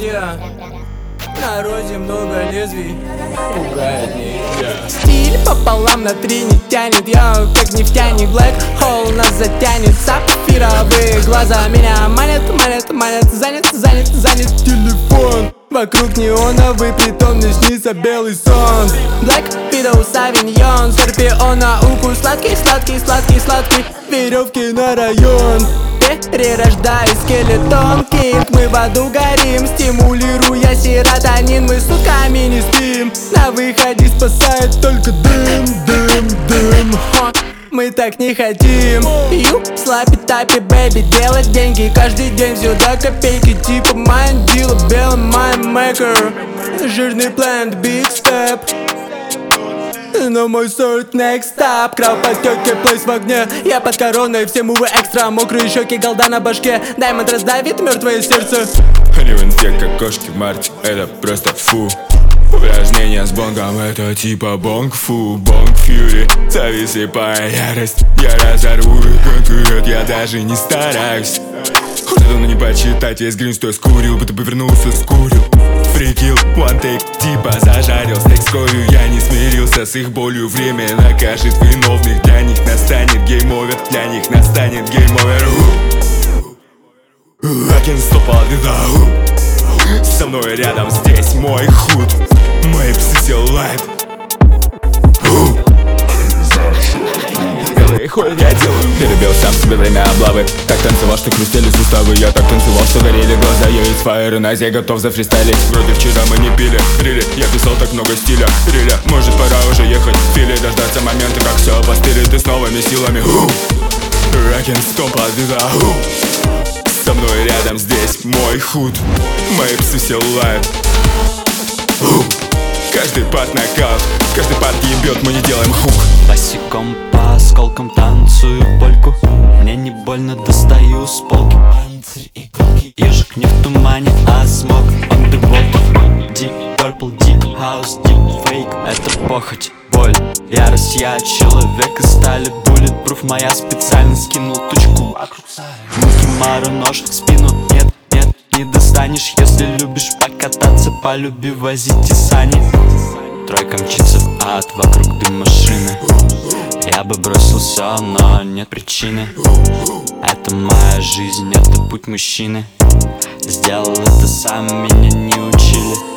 yeah. В народе много лезвий, пугает нельзя. Стиль пополам на три не тянет, я как нефтяник. Black hole нас затянет, сапфировые глаза меня манят, манят, манят. Занят, занят, занят телефон. Вокруг неоновый притон, мне снится белый сон. Black Widow, Савиньон, Скорпион на укус. Сладкий, сладкий, сладкий, сладкий. Веревки на район. Перерождаю скелетон, кинг. Мы в аду горим, стимулируя серотонин. Мы сутками не спим, на выходе спасает только дым, дым, дым. Мы так не хотим. Ю, слапи, тапи, бэби, делать деньги каждый день, все до копейки. Типа mind deal, белый mindmaker. Жирный плент, big step. Но мой сорт next stop. Крал подтёки, плейс в огне. Я под короной, все мувы экстра. Мокрые щеки, голда на башке. Даймонд раздавит мертвое сердце. Они в инсте как кошки в марте, это просто фу. Упражнения с бонгом, это типа бонг-фу, бонг-фьюри. Зови слепая ярость, я разорву их конкурент, я даже не стараюсь. Давно не почитать, весь грин, что я скурил, будто бы вернулся с курил. Фрикил, one take, типа зажарил стейк с кровью. Я не смирился с их болью, время накажет виновных. Для них настанет гейм-овер, для них настанет гейм-овер. I can't stop all this. Со мной рядом здесь мой худ. Мои псы все лают. Белый хуй я делаю. Перебил сам себе время облавы. Так танцевал, что хрустели суставы. Я так танцевал, что горели глаза. Я из фаера найс, я готов зафристайлить. Вроде вчера мы не пили, рили. Я писал так много стиля, риля. Может пора уже ехать в филе. Дождаться момента, как все опостылит. И с новыми силами. I can't stop all this. Со мной рядом здесь мой худ. Мои псы все лают. Каждый парт нокаут, каждый парт ебет, мы не делаем хук. Босиком по осколкам танцую польку. Мне не больно, достаю с полки. Ежик не в тумане, а смог on the water. Deep purple, deep house, deep fake. Это похоть, боль, ярость. Я человек из стали. Bulletproof, моя специальность. Скинул тучку вокруг Муки Мару, нож в спину. Нет, нет, не достанешь. Если любишь покататься, полюби возить и сани. Тройка мчится в ад, вокруг дым машины. Я бы бросил все, но нет причины. Это моя жизнь, это путь мужчины. Сделал это сам, меня не учили.